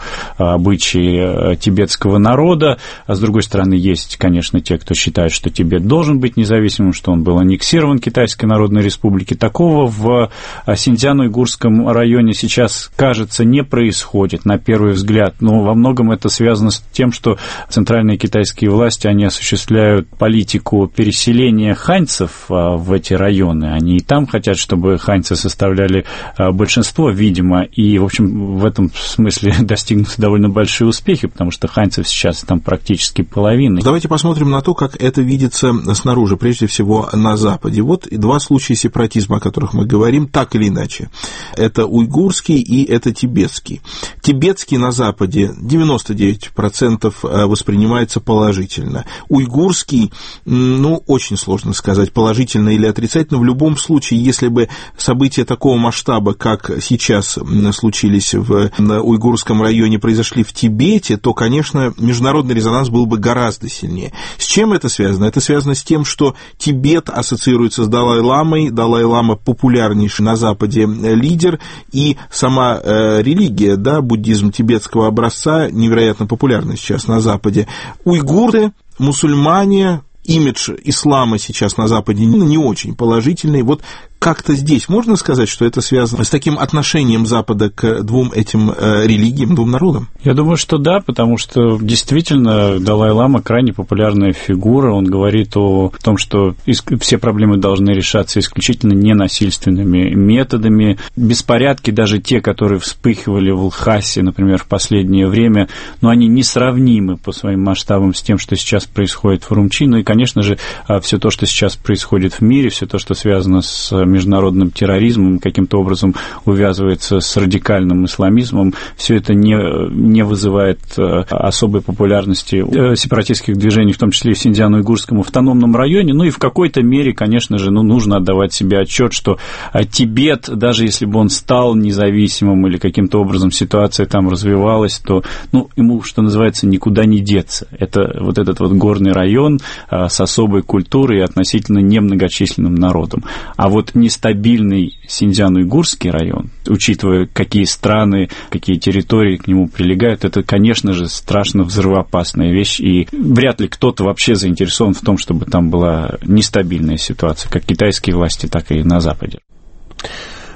обычаи тибетского народа, а с другой стороны, есть, конечно, те, кто считает, что Тибет должен быть независимым, что он был аннексирован Китайской Народной Республикой. Такого в Синьцзян-Уйгурском районе сейчас, кажется, не происходит на первый взгляд, но во многом это связано с тем, что центральные китайские власти, они осуществляют политику переселения ханьцев в эти районы. Они и там хотят, чтобы ханьцы составляли большинство, видимо, и, в общем, в этом смысле достигнуты довольно большие успехи, потому что ханьцев сейчас там практически половина. Давайте посмотрим на то, как это видится снаружи, прежде всего на Западе. Вот два случая сепаратизма, о которых мы говорим, так или иначе. Это уйгурский и это тибетский. Тибетский на Западе девяносто девять процентов воспринимается положительно. Уйгурский, ну, очень сложно сказать, положительно или отрицательно. В любом случае, если бы события такого масштаба, как сейчас случились в уйгурском районе, произошли в Тибете, то, конечно, международный резонанс был бы гораздо сильнее. С чем это связано? Это связано с тем, что Тибет ассоциируется с Далай-ламой, Далай-лама популярнейший на Западе лидер, и сама э, религия, да, буддизм тибетского образца, невероятно популярна сейчас на Западе. Уйгуры, мусульмане, имидж ислама сейчас на Западе не очень положительный. Вот как-то здесь можно сказать, что это связано с таким отношением Запада к двум этим э, религиям, двум народам? Я думаю, что да, потому что действительно Далай-лама крайне популярная фигура. Он говорит о том, что все проблемы должны решаться исключительно ненасильственными методами. Беспорядки, даже те, которые вспыхивали в Лхасе, например, в последнее время, но они несравнимы по своим масштабам с тем, что сейчас происходит в Урумчи. Ну и, конечно же, все то, что сейчас происходит в мире, все то, что связано с международным терроризмом, каким-то образом увязывается с радикальным исламизмом, все это не, не вызывает особой популярности сепаратистских движений, в том числе и в Синьцзян-Уйгурском автономном районе. Ну и в какой-то мере, конечно же, ну, нужно отдавать себе отчет, что Тибет, даже если бы он стал независимым или каким-то образом ситуация там развивалась, то, ну, ему, что называется, никуда не деться. Это вот этот вот горный район с особой культурой и относительно немногочисленным народом. А вот нестабильный Синьцзян-Уйгурский район, учитывая, какие страны, какие территории к нему прилегают, это, конечно же, страшно взрывоопасная вещь, и вряд ли кто-то вообще заинтересован в том, чтобы там была нестабильная ситуация, как китайские власти, так и на Западе.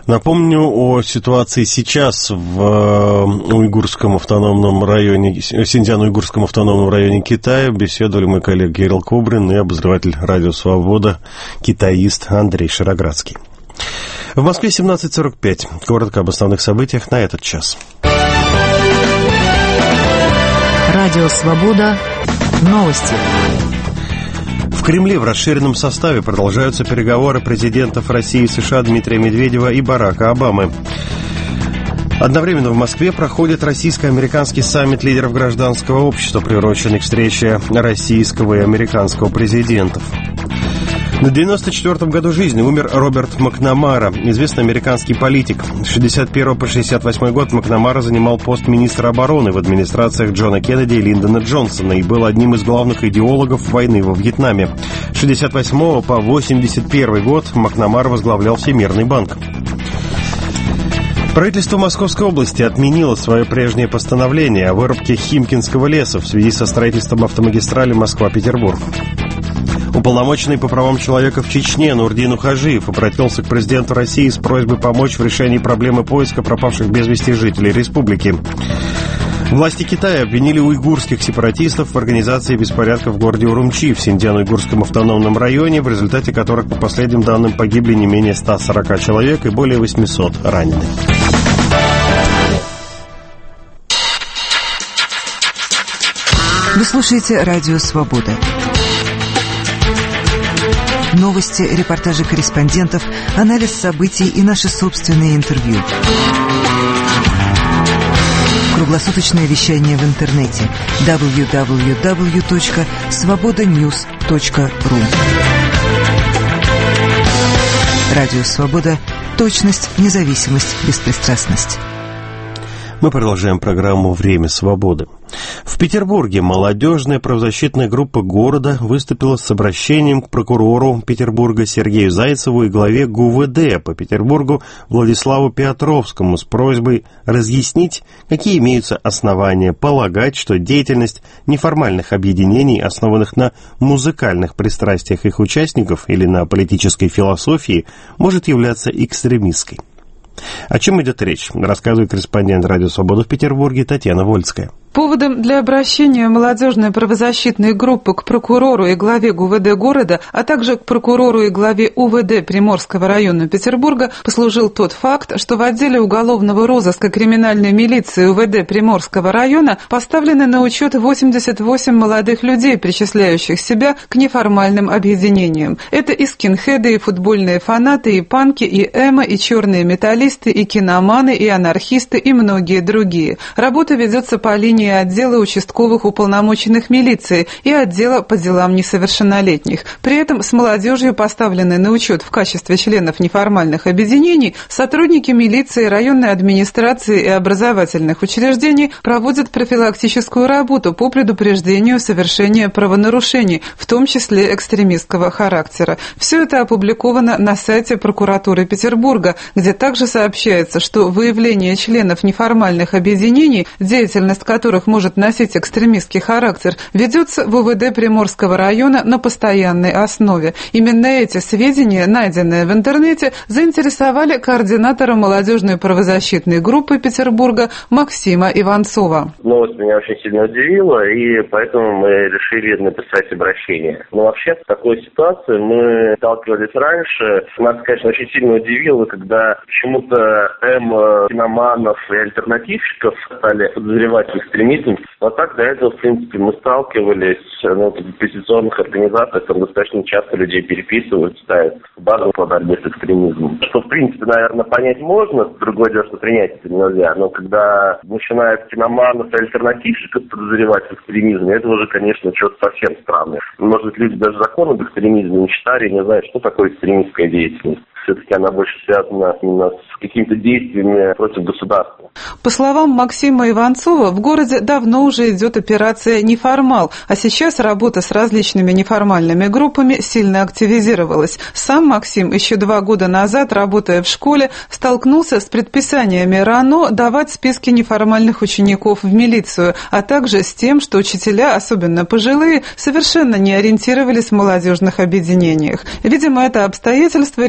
Напомню о ситуации сейчас в уйгурском автономном районе, Синьцзян-уйгурском автономном районе Китая. Беседовали мой коллега Кирилл Кубрин и обозреватель «Радио Свобода», китаист Андрей Широградский. В Москве семнадцать сорок пять. Коротко об основных событиях на этот час. Радио Свобода. Новости. В Кремле в расширенном составе продолжаются переговоры президентов России и США Дмитрия Медведева и Барака Обамы. Одновременно в Москве проходит российско-американский саммит лидеров гражданского общества, приуроченный к встрече российского и американского президентов. На девяносто четвёртом году жизни умер Роберт Макнамара, известный американский политик. С шестьдесят первого по шестьдесят восьмой год Макнамара занимал пост министра обороны в администрациях Джона Кеннеди и Линдона Джонсона и был одним из главных идеологов войны во Вьетнаме. С шестьдесят восьмого по восемьдесят первый год Макнамара возглавлял Всемирный банк. Правительство Московской области отменило свое прежнее постановление о вырубке Химкинского леса в связи со строительством автомагистрали Москва-Петербург. Уполномоченный по правам человека в Чечне Нурдин Ухажиев обратился к президенту России с просьбой помочь в решении проблемы поиска пропавших без вести жителей республики. Власти Китая обвинили уйгурских сепаратистов в организации беспорядков в городе Урумчи в Синьцзян-уйгурском автономном районе, в результате которых, по последним данным, погибли не менее ста сорока человек и более восьмисот ранены. Вы слушаете «Радио Свобода». Новости, репортажи корреспондентов, анализ событий и наши собственные интервью. Круглосуточное вещание в интернете дабл ю дабл ю дабл ю точка свобода ньюс точка ру. Радио Свобода. Точность, независимость, беспристрастность. Мы продолжаем программу «Время свободы». В Петербурге молодежная правозащитная группа города выступила с обращением к прокурору Петербурга Сергею Зайцеву и главе ГУВД по Петербургу Владиславу Петровскому с просьбой разъяснить, какие имеются основания полагать, что деятельность неформальных объединений, основанных на музыкальных пристрастиях их участников или на политической философии, может являться экстремистской. О чем идет речь, рассказывает корреспондент «Радио Свобода» в Петербурге Татьяна Вольская. Поводом для обращения молодежной правозащитной группы к прокурору и главе ГУВД города, а также к прокурору и главе УВД Приморского района Петербурга послужил тот факт, что в отделе уголовного розыска криминальной милиции УВД Приморского района поставлены на учет восемьдесят восемь молодых людей, причисляющих себя к неформальным объединениям. Это и скинхеды, и футбольные фанаты, и панки, и эмо, и черные металлисты, и киноманы, и анархисты, и многие другие. Работа ведется по линии отдела участковых уполномоченных милиции и отдела по делам несовершеннолетних. При этом с молодежью, поставленной на учет в качестве членов неформальных объединений, сотрудники милиции, районной администрации и образовательных учреждений проводят профилактическую работу по предупреждению совершения правонарушений, в том числе экстремистского характера. Все это опубликовано на сайте прокуратуры Петербурга, где также сообщается, что выявление членов неформальных объединений, деятельность которых может носить экстремистский характер, ведется в УВД Приморского района на постоянной основе. Именно эти сведения, найденные в интернете, заинтересовали координатора молодежной правозащитной группы Петербурга Максима Иванцова. Новость меня очень сильно удивила, и поэтому мы решили написать обращение. Но вообще в такой ситуации мы сталкивались раньше. Нас, конечно, очень сильно удивило, когда почему-то эмо, киноманов и альтернативщиков стали подозревать в экстремизме. Но так до этого, в принципе, мы сталкивались, ну, в оппозиционных организациях, там достаточно часто людей переписывают, ставят базу по борьбе с экстремизмом. Что, в принципе, наверное, понять можно, другое дело, что принять это нельзя. Но когда начинают киноманов и альтернативщиков подозревать в экстремизме, это уже, конечно, что-то совсем странное. Может быть, люди даже закон об экстремизме не читали и не знают, что такое экстремистская деятельность. Все-таки она больше связана именно с какими-то действиями против государства. По словам Максима Иванцова, в городе давно уже идет операция «Неформал», а сейчас работа с различными неформальными группами сильно активизировалась. Сам Максим еще два года назад, работая в школе, столкнулся с предписаниями РАНО давать списки неформальных учеников в милицию, а также с тем, что учителя, особенно пожилые, совершенно не ориентировались в молодежных объединениях. Видимо, это обстоятельство решили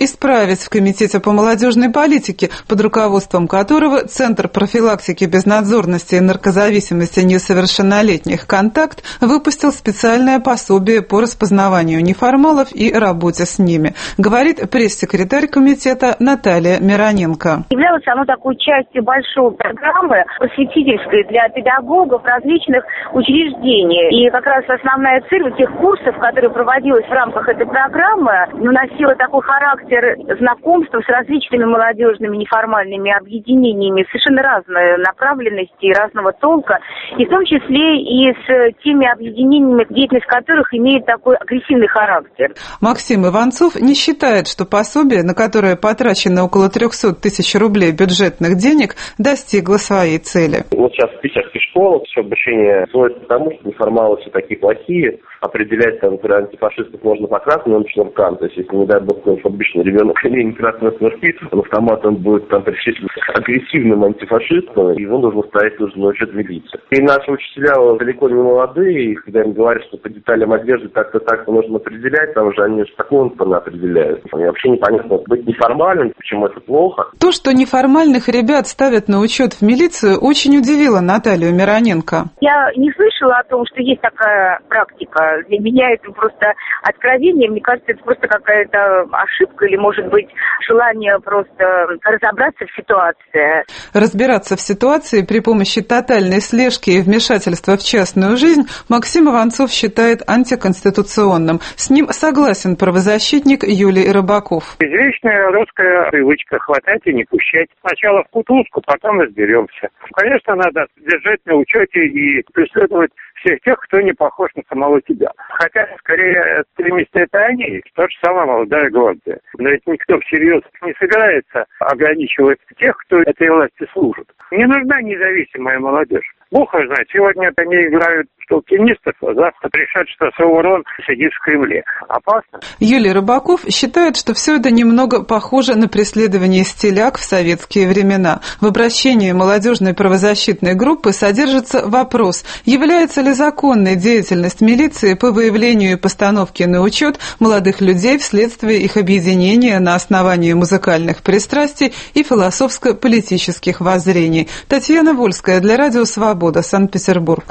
исправить в Комитете по молодежной политике, под руководством которого Центр профилактики безнадзорности и наркозависимости несовершеннолетних «Контакт» выпустил специальное пособие по распознаванию неформалов и работе с ними, говорит пресс-секретарь комитета Наталья Мироненко. Являлось оно такой частью большой программы просветительской для педагогов различных учреждений. И как раз основная цель вот тех курсов, которые проводилась в рамках этой программы, носила такой характер знакомства с различными молодежными неформальными объединениями совершенно разной направленности и разного толка, и в том числе и с теми объединениями, деятельность которых имеет такой агрессивный характер. Максим Иванцов не считает, что пособие, на которое потрачено около триста тысяч рублей бюджетных денег, достигло своей цели. Вот сейчас в питерских школах все обучение сводится к тому, что неформалы все такие плохие. Определять, там, например, антифашистов можно по красному шнуркам. То есть, если, не дай бог, обычный ребенок имеет красные шнурки, он автоматом будет там причислен к агрессивным антифашистам, и его нужно ставить нужно на учет милиции. И наши учителя далеко не молодые, и когда им говорят, что по деталям одежды так-то так-то нужно определять, там уже они же такого определяют. И вообще непонятно, быть неформальным, почему это плохо. То, что неформальных ребят ставят на учет в милицию, очень удивило Наталью Мироненко. Я не слышала о том, что есть такая практика. Для меня это просто откровение. Мне кажется, это просто какая-то ошибка или, может быть, желание просто разобраться в ситуации. Разбираться в ситуации при помощи тотальной слежки и вмешательства в частную жизнь Максим Иванцов считает антиконституционным. С ним согласен правозащитник Юлий Рыбаков. Извечная русская привычка хватать и не пущать. Сначала в кутузку, потом разберемся. Конечно, надо держать на учете и преследовать всех тех, кто не похож на самого тебя. Хотя, скорее, экстремисты это они, то же самое молодая гвардия. Но ведь никто всерьез не собирается ограничивать тех, кто этой власти служит. Не нужна независимая молодежь. Бог его знает, сегодня они играют в толкинистов, а завтра решат, что Саурон сидит в Кремле. Опасно. Юлий Рыбаков считает, что все это немного похоже на преследование стиляк в советские времена. В обращении молодежной правозащитной группы содержится вопрос, является ли законной деятельность милиции по выявлению и постановке на учет молодых людей вследствие их объединения на основании музыкальных пристрастий и философско-политических воззрений. Татьяна Вольская для Радио Свобода, Санкт-Петербург.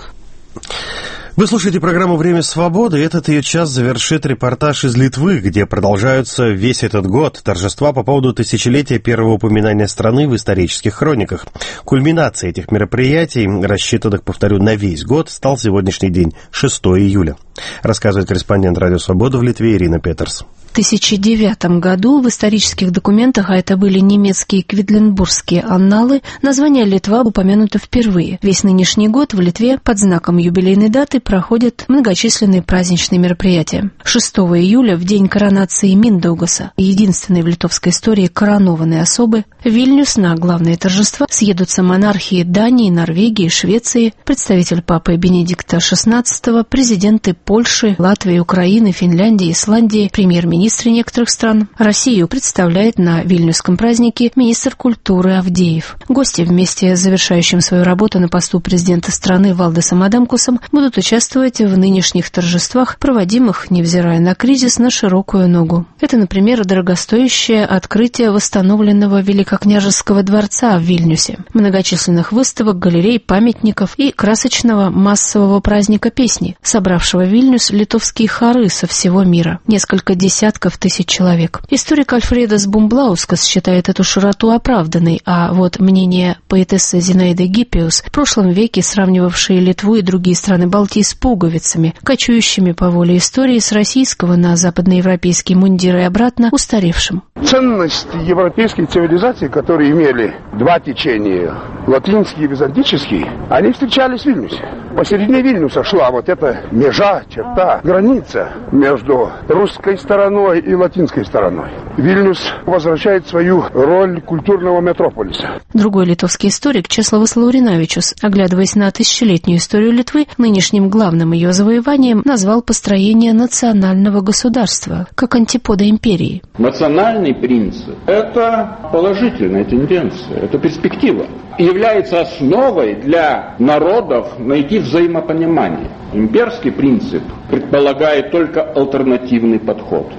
Вы слушаете программу «Время свободы». Этот ее час завершит репортаж из Литвы, где продолжаются весь этот год торжества по поводу тысячелетия первого упоминания страны в исторических хрониках. Кульминацией этих мероприятий, рассчитанных, повторю, на весь год, стал сегодняшний день, шестого июля. Рассказывает корреспондент «Радио Свобода» в Литве Ирина Петерс. В тысяча девятом году в исторических документах, а это были немецкие кведленбургские анналы, название Литва упомянуто впервые. Весь нынешний год в Литве под знаком юбилейной даты проходят многочисленные праздничные мероприятия. шестого июля, в день коронации Миндаугаса, единственной в литовской истории коронованной особы, в Вильнюс на главные торжества съедутся монархии Дании, Норвегии, Швеции, представитель папы Бенедикта шестнадцатого, президенты Польши, Латвии, Украины, Финляндии, Исландии, премьер-министры некоторых стран. Россию представляет на Вильнюсском празднике министр культуры Авдеев. Гости вместе с завершающим свою работу на посту президента страны Валдисом Адамкусом будут участвовать в нынешних торжествах, проводимых, невзирая на кризис, на широкую ногу. Это, например, дорогостоящее открытие восстановленного Великокняжеского дворца в Вильнюсе, многочисленных выставок, галерей, памятников и красочного массового праздника песни, собравшего в Вильнюс литовские хоры со всего мира. Несколько десятков тысяч человек. Историк Альфредас Бумблаускас считает эту широту оправданной, а вот мнение поэтессы Зинаиды Гиппиус, в прошлом веке сравнивавшей Литву и другие страны Балтии с пуговицами, кочующими по воле истории с российского на западноевропейский мундир и обратно, устаревшим. Ценности европейской цивилизации, которые имели два течения, латинский и византический, они встречались в Вильнюсе. Посередине Вильнюса шла вот эта межа, черта, граница между русской стороной и латинской стороной. Вильнюс возвращает свою роль культурного метрополиса. Другой литовский историк Чеславас Лауринавичус, оглядываясь на тысячелетнюю историю Литвы, нынешним главным ее завоеванием назвал построение национального государства, как антипода империи. Национальный принцип – это положительная тенденция, это перспектива. Является основой для народов найти взаимопонимание. Имперский принцип предполагает только альтернативный подход.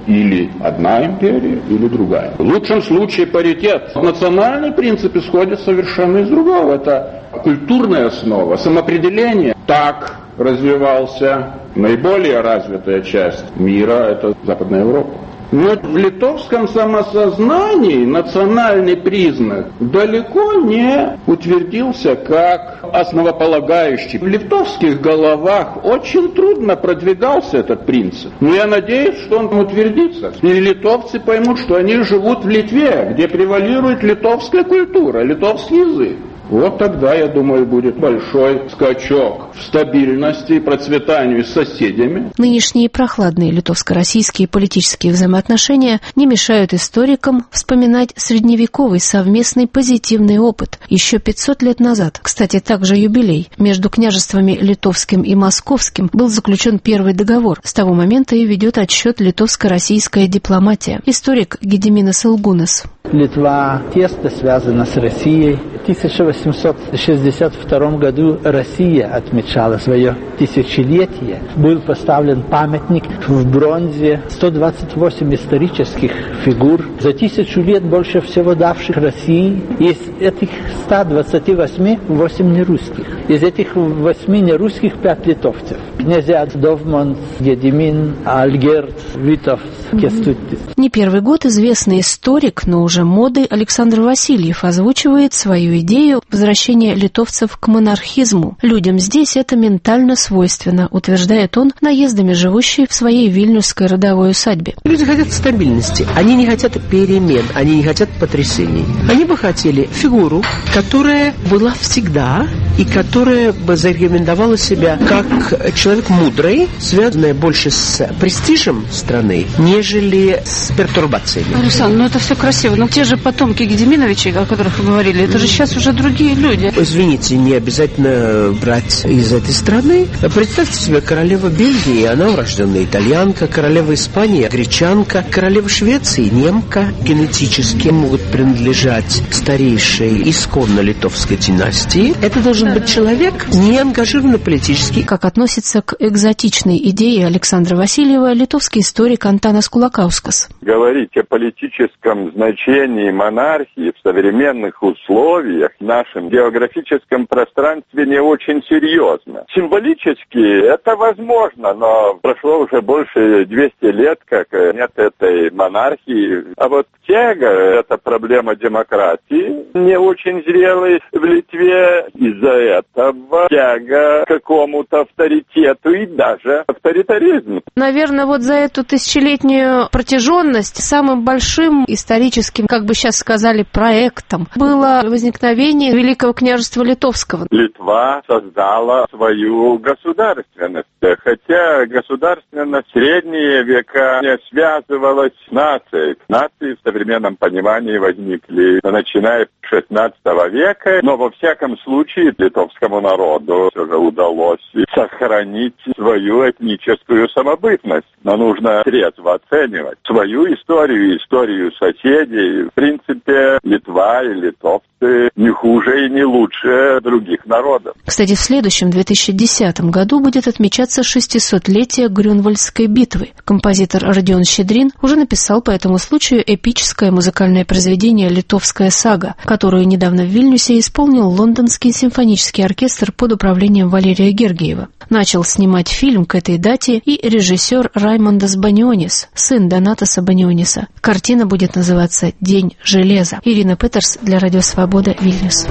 или одна империя, или другая. В лучшем случае паритет. Национальный принцип исходит совершенно из другого. Это культурная основа, самоопределение. Так развивался наиболее развитая часть мира, это Западная Европа. Но в литовском самосознании национальный признак далеко не утвердился как основополагающий. В литовских головах очень трудно продвигался этот принцип. Но я надеюсь, что он утвердится. И литовцы поймут, что они живут в Литве, где превалирует литовская культура, литовский язык. Вот тогда, я думаю, будет большой скачок в стабильности и процветании с соседями. Нынешние прохладные литовско-российские политические взаимоотношения не мешают историкам вспоминать средневековый совместный позитивный опыт еще пятьсот лет назад. Кстати, также юбилей. Между княжествами литовским и московским был заключен первый договор. С того момента и ведет отсчет литовско-российская дипломатия. Историк Гедиминас Илгунас. Литва тесно связана с Россией. В тысяча восемьсот шестьдесят втором году Россия отмечала свое тысячелетие. Был поставлен памятник в бронзе, сто двадцать восемь исторических фигур, за тысячу лет больше всего давших России. Из этих ста двадцати восьми восемь нерусских. Из этих восьми нерусских пять литовцев. Князья Довман, Гедимин, Альгерд, Витовт, Кестутис. Не первый год известный историк, но уже моды Александр Васильев озвучивает свою идею возвращения литовцев к монархизму. Людям здесь это ментально свойственно, утверждает он, наездами живущий в своей вильнюсской родовой усадьбе. Люди хотят стабильности, они не хотят перемен, они не хотят потрясений. Они бы хотели фигуру, которая была всегда и которая бы зарекомендовала себя как человек мудрый, связанный больше с престижем страны, нежели с пертурбациями. Александр, ну это все красиво, но те же потомки Гедиминовичей, о которых вы говорили, это же сейчас уже другие люди. Извините, не обязательно брать из этой страны. Представьте себе, королева Бельгии, она урожденная итальянка, королева Испании, гречанка, королева Швеции, немка, генетически могут принадлежать старейшей исконно литовской династии. Это должен быть человек, не ангажированный политически. Как относится к экзотичной идее Александра Васильева литовский историк Антанас Кулакаускас. Говорить о политическом значении монархии в современных условиях в нашем географическом пространстве не очень серьезно. Символически это возможно, но прошло уже больше двухсот лет, как нет этой монархии. А вот тяга, это проблема демократии, не очень зрелой в Литве. Из-за этого тяга к какому-то авторитету и даже авторитаризму. Наверное, вот за эту тысячелетнюю протяженность самым большим историческим, как бы сейчас сказали, проектом было возникновение Великого княжества Литовского. Литва создала свою государственность, хотя государственность в средние века не связывалась с нацией. Нации в современном понимании возникли начиная с шестнадцатого века, но во всяком случае литовскому народу все же удалось сохранить свою этническую самобытность. Но нужно трезво оценивать свою историю и историю соседей. В принципе, Литва и литовцы не хуже и не лучше других народов. Кстати, в следующем две тысячи десятом году будет отмечаться шестисотлетие Грюнвальдской битвы. Композитор Родион Щедрин уже написал по этому случаю эпическое музыкальное произведение «Литовская сага», которую недавно в Вильнюсе исполнил Лондонский симфонический оркестр под управлением Валерия Гергиева. Начал снимать фильм к этой дате и режиссер Раймондас Банионис, сын Донатаса Баниониса. Картина будет называться «День железа». Ирина Петерс для Радио Свобода, Вильнюс.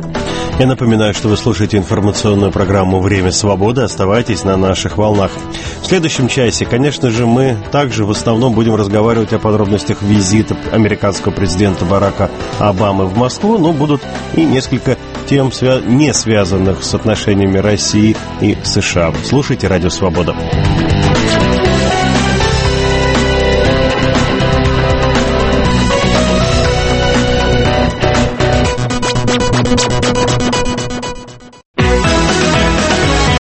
Я напоминаю, что вы слушаете информационную программу «Время свободы». Оставайтесь на наших волнах. В следующем часе, конечно же, мы также в основном будем разговаривать о подробностях визита американского президента Барака Обамы в Москву, но будут и несколько тем, не связанных с отношениями России и США. Слушайте «Радио Свобода».